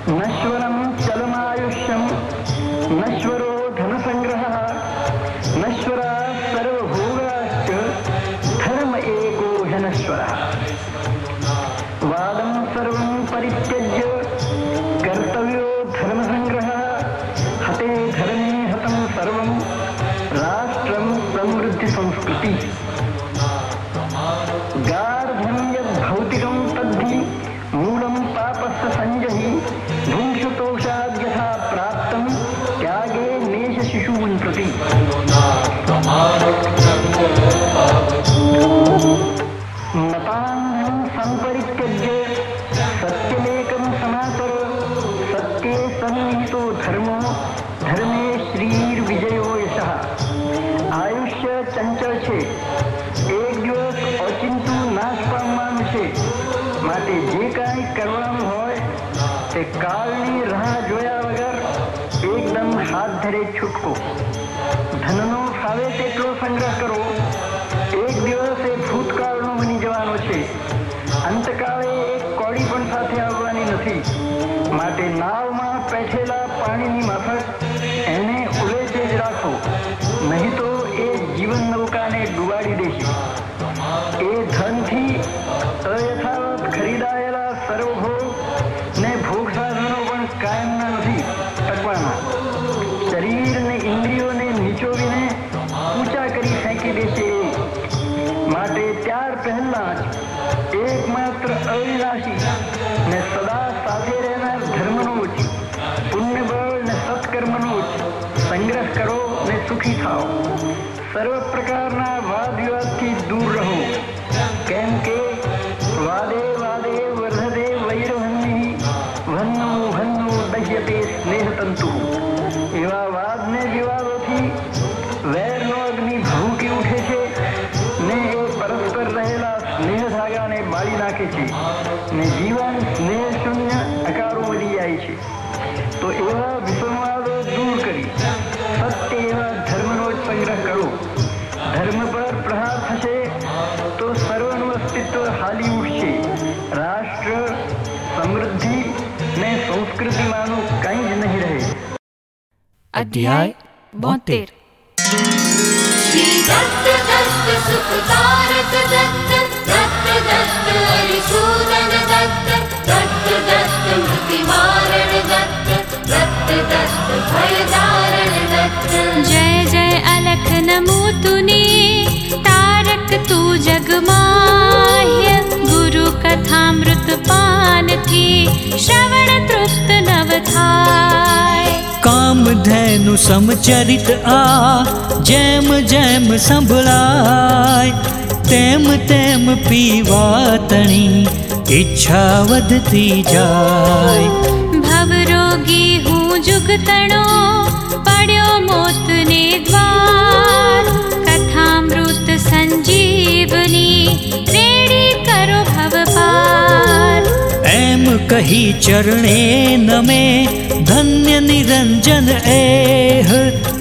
नश्वरं चलमायुष्यं नश्वरो धनसंग्रहः नश्वरा सर्वभोगाश्च धर्म एको ह्यनश्वरः। वादं सर्वं परित्यज्य कर्तव्यो धर्मसंग्रहः हते धर्मे हतं सर्वं राष्ट्रं समृद्धि संस्कृति। गार्धं यद्भौतिकं तद्धि मूलं पापस्य संजहि भुङ्क्षुतोषाद्यथा प्राप्तं त्यागे नेश शिशून् प्रति। मतान्धं संपरित्यज्य सत्यमेकं सनातर सत्ये सन्निहितो धर्मो धर्मे श्रीर्विजयो यशः। આયુષ્ય ચંચળ છે, એક દિવસ ઓચિંતું નાશ પામવાનું છે, માટે જે કાંઈ કરવાનું હોય તે કાળની રાહ જોયા વગર એકદમ હાથ ધરે છૂટકો. ધનનો ફાવે તેટલો સંગ્રહ કરો, એક દિવસ એ ભૂતકાળનો બની જવાનો છે. અંતકાળે એક કોડી પણ સાથે આવવાની નથી, માટે નાવમાં પેઠેલા પાણીની માફક એને ઉલેચે જ રાખો, નહીં તો એ જીવન નૌકાને ડૂબાડી દેશે. એ ધનથી અયથાવત ખરીદાયેલા સર્વભોગ ને ભોગ સાધનો પણ કાયમના નથી ટકવાના. શરીર ને ઇન્દ્રિયોને નીચોવીને ઊંચા કરી ફેંકી દેશે. માટે ત્યાર પહેલા જ એકમાત્ર અવિનાશી ને સદા સાથે રહેનાર ધર્મનો જ પુણ્યબળ ને સત્કર્મનો જ સંગ્રહ કરો ને સુખી થાઓ. સર્વ પ્રકારના વાદ વિવાદથી દૂર રહો, કેમ કે વાદે વાદે વર્ધતે વૈરવહ્નિ વહ્નો વહ્નો દહ્યતે સ્નેહતંતુ. એવા વાદ ને વિવાદોથી વેરનો અગ્નિ ભભૂકી ઉઠે છે ને એ પરસ્પર રહેલા સ્નેહ ધાગાને બાળી નાખે છે ને જીવન સ્નેહ શૂન્ય અકારો મળી જાય છે. તો એવા વિસંવાદો દૂર કરી સત્ય એવા ધર્મનો જ સંગ્રહ કરો. ધર્મ પર પ્રહાર થશે તો સર્વનું અસ્તિત્વ હાલી ઉઠશે. રાષ્ટ્ર સમૃદ્ધિ ને સંસ્કૃતિમાંનું કંઈ જ નહીં રહે. અધ્યાય 72. શ્રી દત્ત દત્ત સુખકારક દત્ત દત્ત દત્ત હરિસૂદન દત્ત દત્ત દત્ત મૃત્યુમારણ દત્ત દત્ત દત્ત ભયદારણ દત્ત. જય જય અલખ નમો તુને તારક તું જગમાહ્ય. ગુરુ કથામૃત પાનથી શ્રવણ તૃપ્ત નવ થાય. કામધેનુ સમચરિત આ જેમ જેમ સંભળાય, તેમ તેમ પીવા તણી ઈચ્છા વધતી જાય. ભવરોગી હું જુગતણો પડ્યો મોતને દ્વાર. કથામૃત સંજીવની રેડી કરો ભવપાર. એમ કહી ચરણે નમે ધન્ય નિરંજન એહ.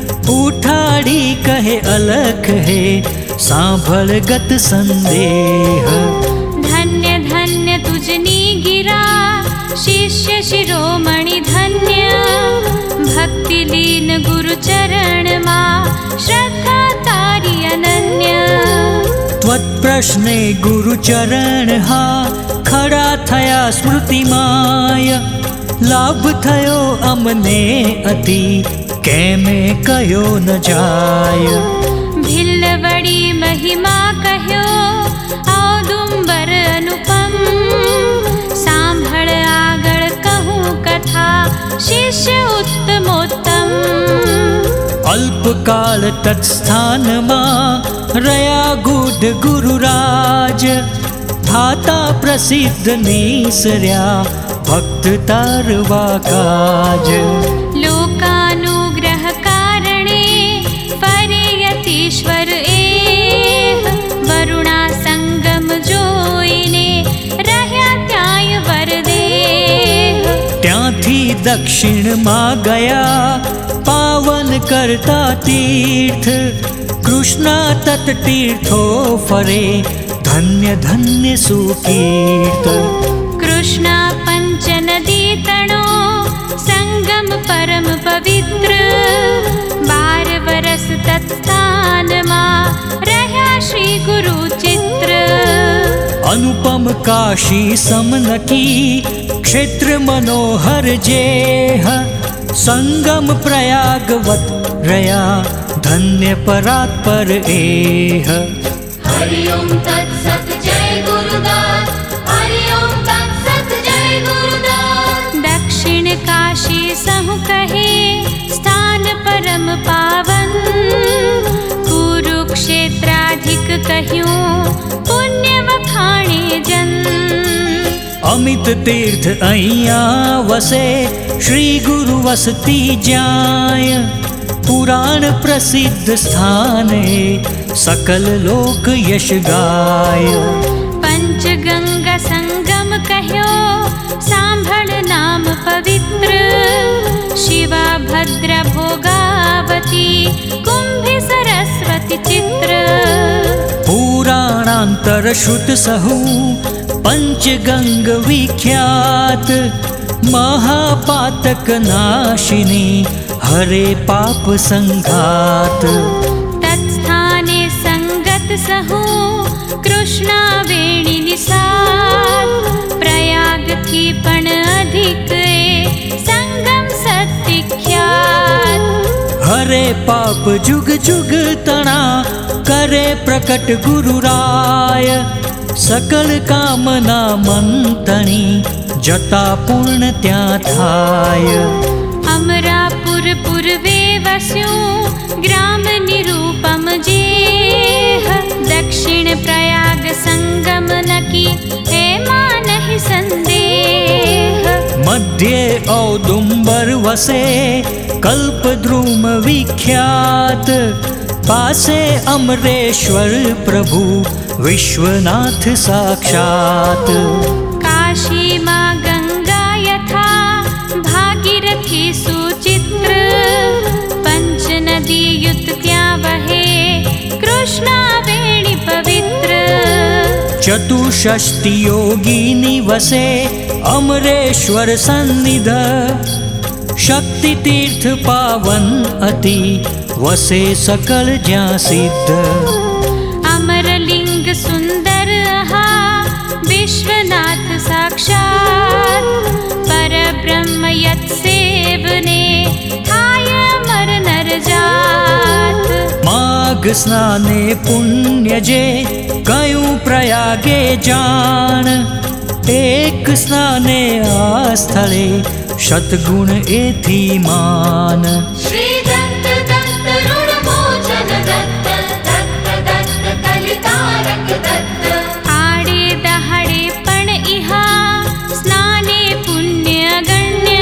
ઉઠાડી કહે અલખ હે સાંભળ ગત સંદેહ. ધન્ય ધન્ય તુજની ગિરા શિષ્ય શિરોમણિ ધન્ય. ભક્તિ લીન ગુરુ ચરણમાં શ્રદ્ધા તારી અનન્ય. ત્વત પ્રશ્ને ગુરુ ચરણ હા ખડા થયા સ્મૃતિમાય. લાભ થયો અમને અતિ કેમે કયો ન જાય. ભિલ્લવડી મહિમા કહ્યો ઔદુંબર અનુપમ. સાંભળ આગળ કહું કથા શિષ્ય ઉત્તમોત્તમ. અલ્પકાળ તત્સ્થાનમાં રહ્યા ગૂઢ ગુરુરાજ. થાતા પ્રસિદ્ધ નીસર્યા ભક્ત તારવા કાજ. લોકાનુગ્રહ કારણે ફરે યતીશ્વર એહ. વરુણા સંગમ જોઈને રહ્યા ત્યાંય વરદેહ. ત્યાંથી દક્ષિણમાં ગયા પાવન કરતા તીર્થ. કૃષ્ણા તટ તીર્થો ફરે ધન્ય ધન્ય સુકીર્ત. કૃષ્ણા પંચ નદી તણો तत्स्थाનમાં રહ્યા શ્રી ગુરુ ચિત્ર अनुपम काशी समनकी क्षेत्र मनोहर जेह संगम प्रयागवत रया धन्य परात्पर एह हरि ओम तत्सत जय गुरुदास हरि ओम तत्सत जय गुरुदास दक्षिण काशी सहु कहे स्थान परम पावन कुरुक्षेत्राधिक कह्यूं पुण्य वखाणे जन अमित तीर्थ अहिया वसे श्री गुरु वसती जाय पुराण प्रसिद्ध स्थाने सकल लोक यश गाय पंचगंगा संगम कह्यो सांभळ नाम पवित्र शिवा भद्रा भोगावती कुंभी सरस्वती चित्र पुराणांतर श्रुत सहु पंचगंग विख्यात महापातक नाशिनी हरे पाप संघात तत्स्थाने संगत सहु कृष्णा वेणी निसात प्रयाग थी पण अधिक संगम सत्विख्यात हरे पाप जुग जुग तना करे प्रकट गुरुराय सकल कामना मंतणी जता पूर्ण त्या थाय अमरापुर पूर्वे वस्यूं ग्राम निरूपम जेह दक्षिण प्रयाग संगम नकी हेमा नहीं संदेह मध्ये औदुंबर वसे कल्पद्रुम विख्यात पासे अमरेश्वर प्रभु विश्वनाथ साक्षात काशी मां गंगा यथा भागीरथी सुचित्र पंच नदी युत त्या वहे कृष्णा वेणी पवित्र चतुष्षष्टि योगिनी वसे अमरेश्वर सन्निध शक्ति तीर्थ पावन अति वसे सकल ज्ञा सिद्ध अमरलिंग सुंदर हा विश्वनाथ साक्षात परब्रह्म यत सेवने थाय अमर नर जात माघ स्नाने पुण्य जे कयूं प्रयागे जान एक स्नाने आ स्थले शतगुण एथी मान श्री दत्त दत्त ऋण मोचन दत्त दत्त दत्त कलितारक दत्त आडे दहाडे पण इहा स्नाने पुण्य गण्य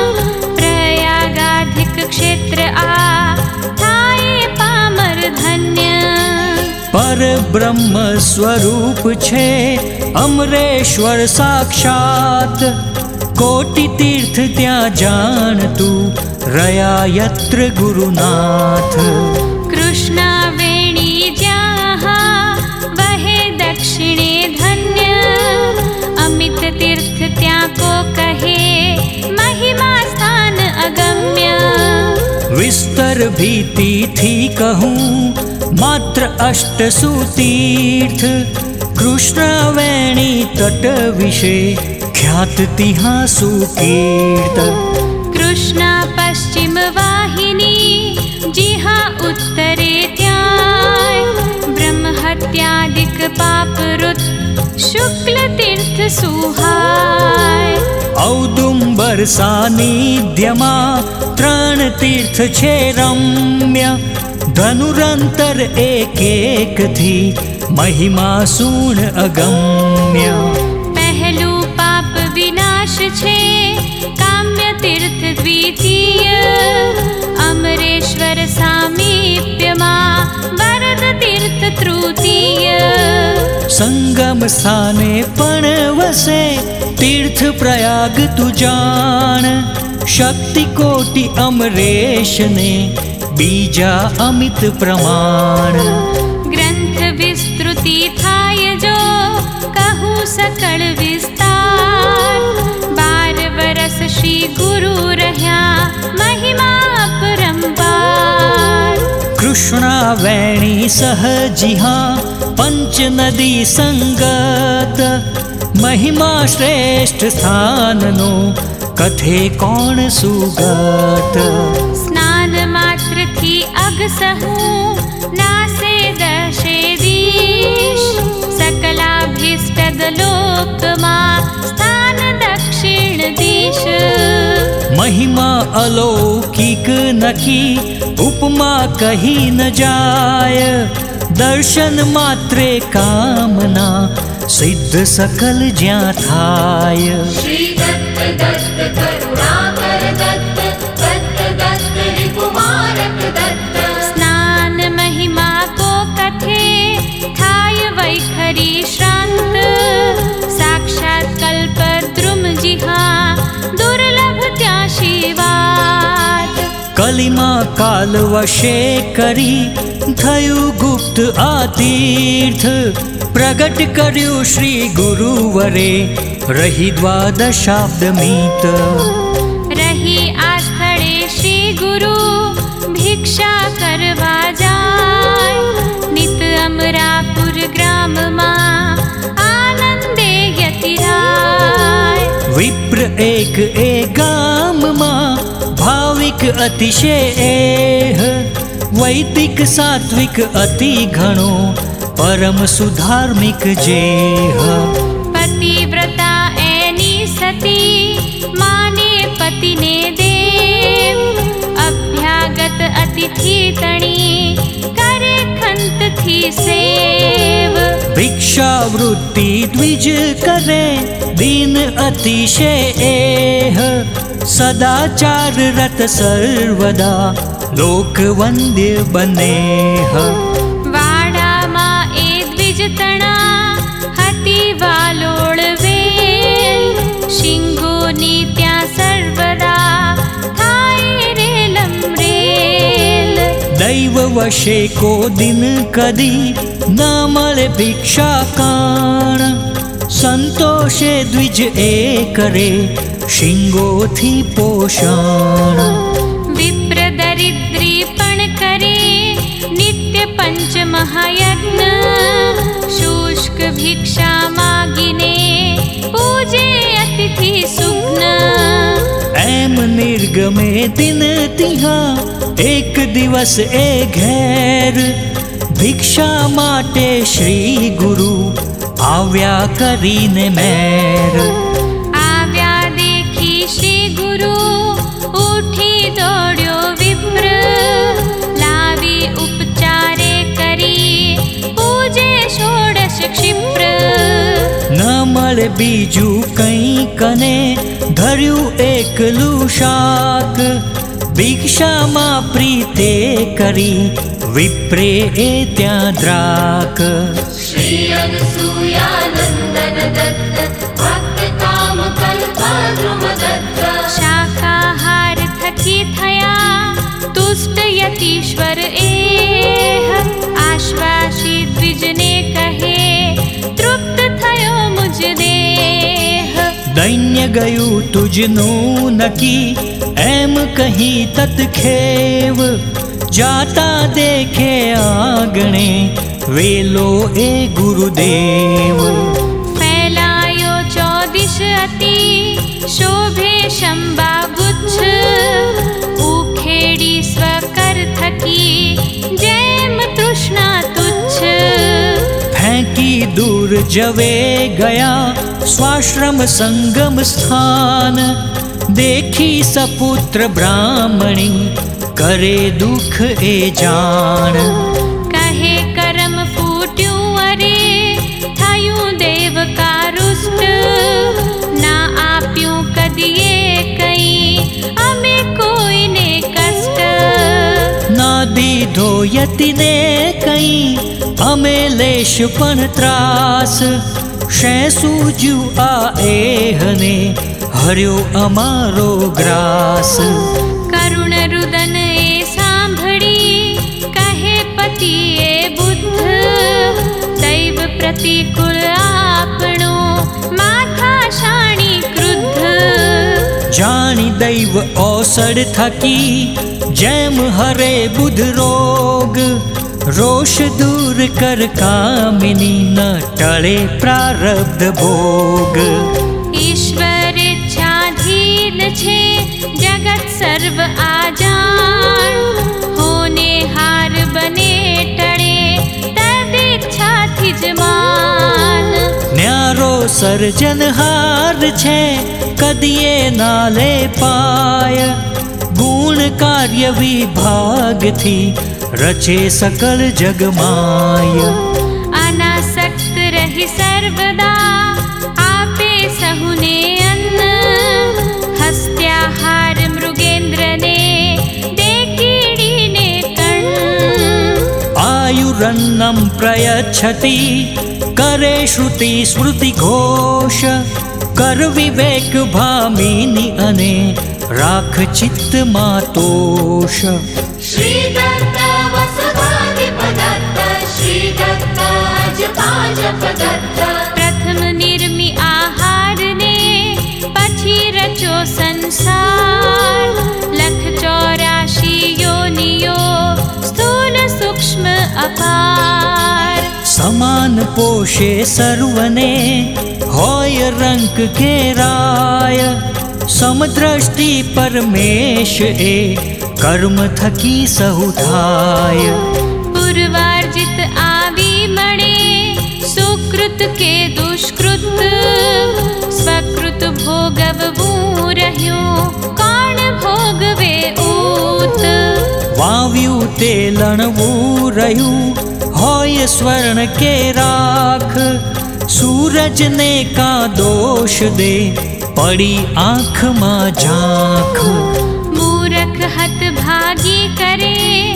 प्रयागाधिक क्षेत्र आ थाय पामर धन्य पर ब्रह्म स्वरूप छे अमरेश्वर साक्षात कोटि तीर्थ त्या जान तू रया यत्र गुरुनाथ कृष्णा वेणी ज्याहा वहे दक्षिणे धन्य अमित तीर्थ त्या को कहे महिमा स्थान अगम्य विस्तर भीति थी कहूँ मात्र अष्ट सुतीर्थ कृष्ण वेणी तट विषे ख्यात तिहा सुकीर्त कृष्णा पश्चिम वाहिनी जिहा उत्तरे त्याय ब्रह्म हत्यादिक पापरुत शुक्ल तीर्थ सुहाय औदुंबर सानिध्यमा त्रण तीर्थ छे रम्य धनुरंतर एक एक थी महिमा सून अगम्य पहलू पाप विनाश छे काम्य तीर्थ द्वितीय अमरेश्वर सामीप्यमा वरद तीर्थ तृतीय संगम स्थाने पण वसे तीर्थ प्रयाग तू जान शक्ति कोटि अमरेश ने बीजा अमित प्रमाण ग्रंथ विस्तृति थाय जो कहूँ सकल विस्तार 12 वर्ष श्री गुरु रह्या महिमा परंपार कृष्णा વેણી સહજિહા પંચ નદી સંગત મહિમા શ્રેષ્ઠ સ્થાનનો કથે કોણ સુગત સ્નાન માત્રથી અગસહુ નાસે દશે દીશ સકલાભીષ્ટદ લોકમાં સ્થાન દક્ષિણ દિશ મહિમા અલૌકિક નખી ઉપમા કહી ન જાય દર્શન માત્રે કામના સિદ્ધ સકલ જ્યાં થાય श्री दत्त दत्त करुणाकर दत्त दत्त दत्त रिपुमारक दत्त स्नान महिमा को कथे थाय वैखरी श्रांत साक्षात कल्पद्रुम जिहा दुर्लभ त्याशीवात કલિમા કાલ વશે કરી થયું ગુપ્ત આ તીર્થ પ્રગટ કર્યું શ્રી ગુરુવરે રહી દ્વાદશાબ્દ મીત रही आ स्थळे श्री गुरु भिक्षा करवा जाय नित अमरापुर ग्राम मा आनंदे यतिराय વિપ્ર એક એ ગામમાં ભાવિક અતિશય એહ વૈદિક સાત્વિક અતિ ઘણો પરમ સુધાર્મિક જેહ पतिव्रता एनी सती माने पतिने देव अभ्यागत अतिथि तणी करे खंत थी सेव ભિક્ષાવૃત્તિ દ્વિજ કરે દીન અતિશય એહ સદાચાર રત સર્વદા લોકવંદ્ય બનેહ વાડામાં એ દ્વિજ તણા હતી વાલોળ વેલ શિંગોની ત્યાં સર્વદા થાય રે લમરેલ દૈવ વશે કો દિન કદી ન મળે ભિક્ષા કાણ સંતોષે દ્વિજ એ કરે શિંગોથી પોષણ વિપ્ર દરિદ્રી પણ કરે નિત્ય પંચ મહાયજ્ઞ શુષ્ક ભિક્ષા માગીને પૂજે અતિથિ સુગ્ન એમ નિર્ગમે દિન તિહા એક દિવસ એ ઘેર ભિક્ષા માટે શ્રી ગુરુ આવ્યા કરીને મેર આવ્યા देखी श्री गुरु उठी दौड़्यो विप्र लावी उपचारे करी पूजे षोडश क्षिप्र ન મળે બીજું કંઈ કને ધર્યું એકલું શાક ભિક્ષામાં પ્રીતે કરી વિપ્રે એ ત્યાં દ્રાક श्री अनसूयानंदन दत्त भक्त काम कल्पद्रुम दत्त शाकाहार थकी थया तुष्ट यतीश्वर एह आश्वासी द्विजने कहे तृप्त थयो मुझ देह દૈન્ય ગયું તુજનું નકી એમ કહી તત્ખેવ જાતા દેખે આંગણે વેલો એ ગુરુદેવ फैलायो चौदिश अति शोभे शंबा गुच्छ उखेड़ी स्वकर थकी जैम तृष्णा तुच्छ ફેંકી દૂર જવે ગયા સ્વાશ્રમ સંગમ સ્થાન દેખી સપુત્ર બ્રાહ્મણી કરે દુઃખ એ જાણ कहे करम फूट्यूं अरे थयूं देव का रुष्ट ना आप्यूं कदिए कई अमे कोई ने कष्ट ના દીધો યતિને કઈ અમે લેશ પણ ત્રાસ શે સૂજ્યું આ એહને હર્યો અમારો ગ્રાસ करुण रुदन ए सांभળી कहे पति ए बुद्ध दैव प्रतिकूल आपणो माथा शाणी क्रुद्ध જાણી દૈવ ઔષધ થકી જેમ હરે બુધ રોગ रोष दूर कर कामिनी न टळे प्रारब्ध भोग। ईश्वर इच्छाधीन छे जगत सर्व आजान, होने हार बने टळे तद इच्छाथी ज मान। न्यारो सर्जनहार छे कदिये नाले पाय, गुण कार्य विभाग थी रचे सकल जगमाय। अनासक्त रही सर्वदा आपे सहुने अन्न, हस्त्याहार मृगेंद्र ने दे कीड़ी ने कर्ण। आयुरन्नं प्रयच्छति करे श्रुति स्मृति घोष, कर विवेक भामिनी अने राख चित्त मातोष। श्री दत्त वसुधाधिप दत्त, श्री दत्त अजपाजप दत्त। प्रथम निर्मि आहार ने पछी रचो संसार, लख 84 योनियो स्थूल सूक्ष्म अपार। समान पोषे सर्वने होय रंक केराय, समदृष्टि परमेश ए कर्म थकी सहुधाय। पूर्वार्जित आवी मणे सुकृत के दुष्कृत, स्वकृत भोगववू रह्यो कोण भोगवे ऊत। वाव्यू ते लणवू रह्यू होय स्वर्ण के राख, सूरज ने का दोष दे पड़ी आँख मां झाँख। मूरख हत भागी करे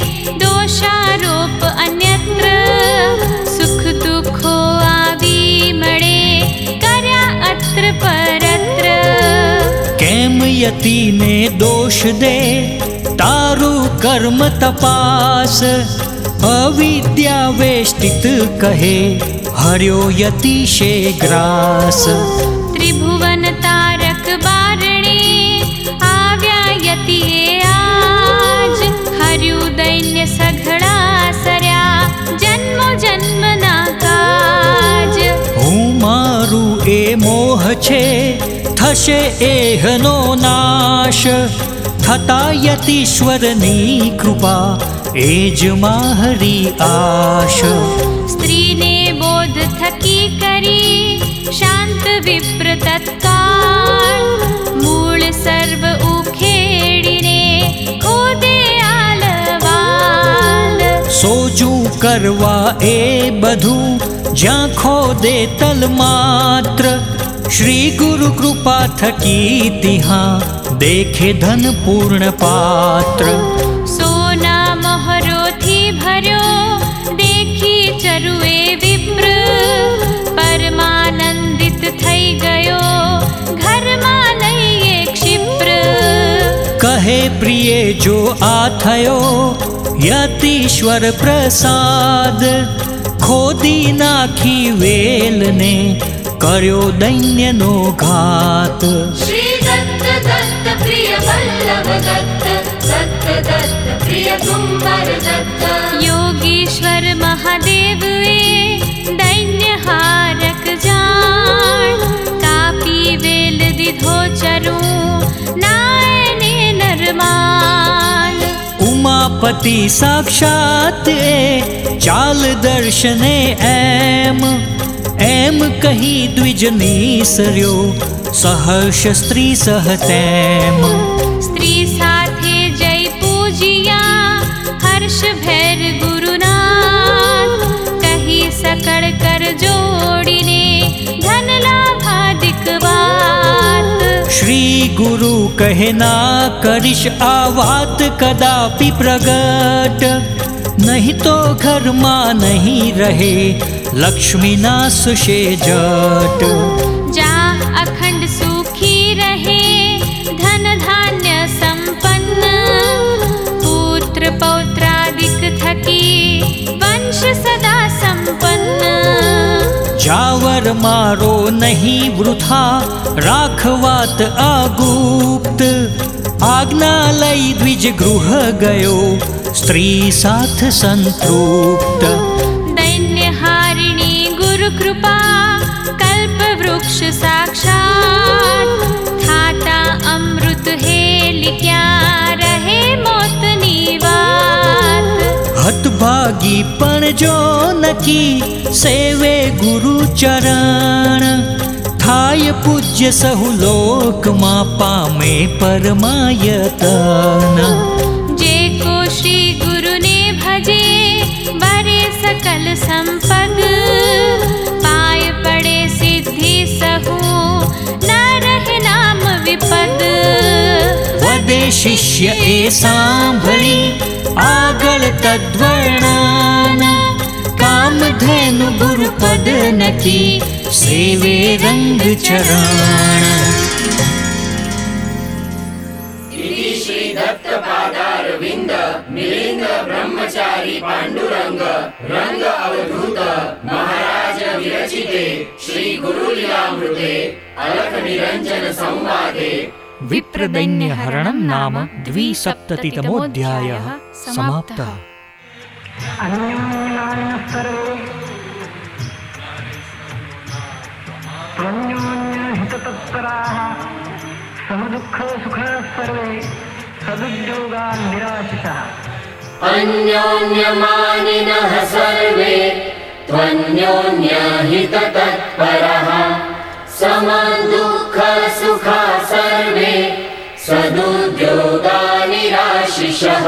दोषारोप अन्यत्र, सुख दुखो आवी मळे कर्या अत्र परत्र। केम यति ने दोष दे तारु कर्म तपास, अविद्या वेष्टित कहे हर्यो यतिशे ग्रास। त्रिभुवन तारक बारणे आव्या यतिये आज, हर्यु दैन्य सघड़ा सर्या जन्मो जन्म ना काज। हूँ मारू ए मोह छे थशे एहनो नाश, थता यतीश्वरनी कृपा एज माहरी आश। स्त्री ने बोध थकी करी शांत विप्र तत्काल, मूल सर्व उखेड़ीने खोदे आलवाल। सोजू करवा ए बधू ज्यां खोदे तल मात्र, श्री गुरु कृपा थकी तिहां देखे धन पूर्ण पात्र। सोना मोहरो थी भर्यो देखी चरुए विप्र, परमानंदित थई गयो घर मां लઈએ क्षिप्र। कहे प्रिय जो आ थयो यतीश्वर प्रसाद, खोदी नाखी वेल ने कर्यो दैन्य नो घात। श्री दत्त दत्त प्रिय वल्लभ दत्त, दत्त दत्त प्रिय कुंवर दत्त। योगीश्वर महादेव ए दैन्य हारक जान, कापी वेल दिधो चरू नायने नरमान। उमापति साक्षात ए चाल दर्शने एम कही द्विजनी सर्यो सहर्ष स्त्री सहतेम। स्त्री साथे जय पूजिया हर्ष भैर गुरुनाथ, कही सकड़ कर जोड़ीने धन लाभादिक बात। श्री गुरु कहे ना करिश आ वात कदापि प्रगट, नहीं तो घर मां नहीं रहे लक्ष्मी नाश से जट। जा अखंड सुखी रहे धन धान्य संपन्न, पुत्र पौत्रादिक थकी वंश सदा संपन्न। जावर मारो नहीं वृथा राखवात आगुप्त, આજ્ઞા લઈ દ્વિજ ગૃહ ગયો, સ્ત્રી સાથ સંતૃપ્ત. દૈન્ય હારિણી ગુરુ કૃપા, કલ્પ વૃક્ષ સાક્ષાત. થાતા અમૃત હેલી ક્યાં રહે મોતની વાત. હતભાગી પણ જો નકી, સેવે ગુરુ ચરણ. થાય પૂજ્ય સહુ લોકમાં, પામે પરમાયતન. જે કો શ્રી ગુરુને ભજે, વરે સકલ સંપદ. પાય પડે સિદ્ધિ સહુ, ન રહે નામ વિપદ. વદે શિષ્ય એ સાંભળી, આગળ તદ્વર્ણન. કામધેનુ ગુરુપદ નકી, સેવે રંગ ચરણ. શ્રી દત્ત પાદારવિંદ મિલિંદ બ્રહ્મચારી પાંડુરંગ રંગ અવધૂત મહારાજ વિરચિતે શ્રી ગુરુ લીલામૃતે અલખ નિરંજન સંવાદે વિપ્રદૈન્ય હરણમ નામ દ્વિસપ્તતિતમોऽધ્યાયः સમાપ્તः. અન્યોન્યાય સર્વે ત્વન્યોન્ય હિતતત્પરાઃ સમદુઃખ સુખઃ સર્વે સદુદ્યોગાન નિરાશિષઃ. अन्योन्यमानिनः सर्वे त्वन्योन्यहिततत्परः समदुःखसुखा सर्वे सदुद्योगा निराशिषः.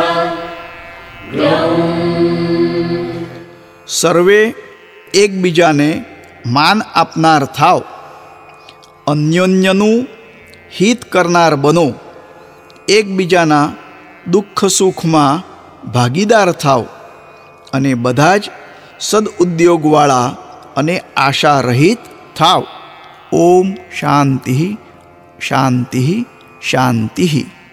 સર્વે એકબીજાને માન આપનાર થાવ, અન્યોન્યનું હિત કરનાર બનો, એકબીજાના દુઃખ સુખમાં ભાગીદાર થાવ અને બધા જ સદઉદ્યોગવાળા અને આશા રહિત થાવ. ઓમ શાંતિ શાંતિ શાંતિ.